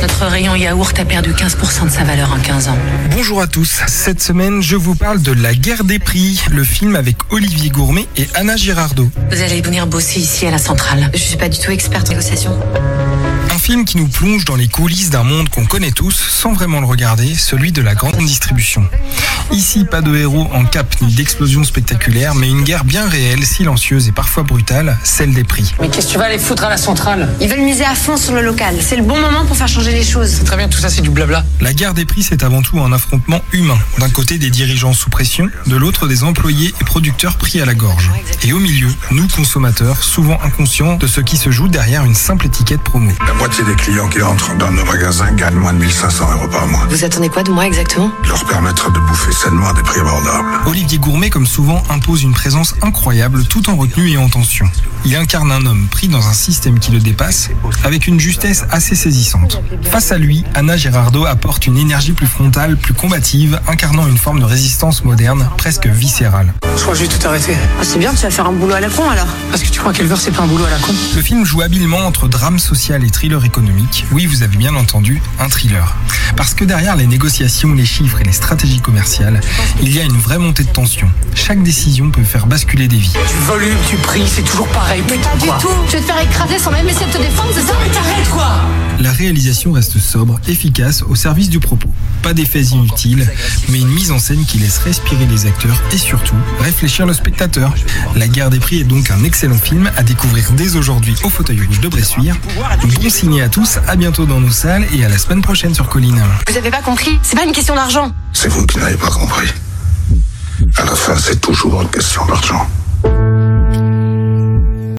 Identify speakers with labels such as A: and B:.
A: Notre rayon yaourt a perdu 15% de sa valeur en 15 ans.
B: Bonjour à tous, cette semaine je vous parle de La Guerre des prix, le film avec Olivier Gourmet et Anna Girardot.
A: Vous allez venir bosser ici à la centrale. Je suis pas du tout experte en négociation.
B: Un film qui nous plonge dans les coulisses d'un monde qu'on connaît tous sans vraiment le regarder, celui de la grande distribution. Ici, pas de héros en cap ni d'explosion spectaculaire, mais une guerre bien réelle, silencieuse et parfois brutale, celle des prix.
C: Mais qu'est-ce que tu vas aller foutre à la centrale?
D: Ils veulent miser à fond sur le local. C'est le bon moment pour faire changer les choses.
C: C'est très bien, tout ça c'est du blabla.
B: La guerre des prix, c'est avant tout un affrontement humain. D'un côté, des dirigeants sous pression, de l'autre, des employés et producteurs pris à la gorge. Et au milieu, nous, consommateurs, souvent inconscients de ce qui se joue derrière une simple étiquette promo.
E: La moitié des clients qui entrent dans nos magasins gagnent moins de 1500 € par mois.
D: Vous attendez quoi de moi exactement?
E: Leur permettre de bouffer sainement à des prix abordables.
B: Olivier Gourmet, comme souvent, impose une présence incroyable tout en retenue et en tension. Il incarne un homme pris dans un système qui le dépasse, avec une justesse assez saisissante. Face à lui, Anna Girardot apporte une énergie plus frontale, plus combative, incarnant une forme de résistance moderne, presque viscérale.
C: Je crois que je vais tout arrêter.
D: Ah, c'est bien, tu vas faire un boulot à la con alors.
C: Parce que tu crois qu'Elver c'est pas un boulot à la con?
B: Le film joue habilement entre drame social et thriller économique. Oui, vous avez bien entendu, un thriller. Parce que derrière les négociations, les chiffres et les stratégies commerciales, il y a une vraie montée de tension. Chaque décision peut faire basculer des vies.
C: Du volume, du prix, c'est toujours pareil.
D: Pas du tout. Tu veux te faire écraser sans même essayer de te défendre, c'est ça?
C: Mais t'arrêtes quoi?
B: La réalisation reste sobre, efficace, au service du propos. Pas d'effets inutiles, mais une mise en scène qui laisse respirer les acteurs et surtout réfléchir le spectateur. La Guerre des prix est donc un excellent film à découvrir dès aujourd'hui au Fauteuil Rouge de Bressuire. Bon ciné à tous, à bientôt dans nos salles et à la semaine prochaine sur Colline.
D: Vous avez pas compris? C'est pas une question d'argent.
E: C'est vous qui n'avez pas compris. À la fin, c'est toujours une question d'argent.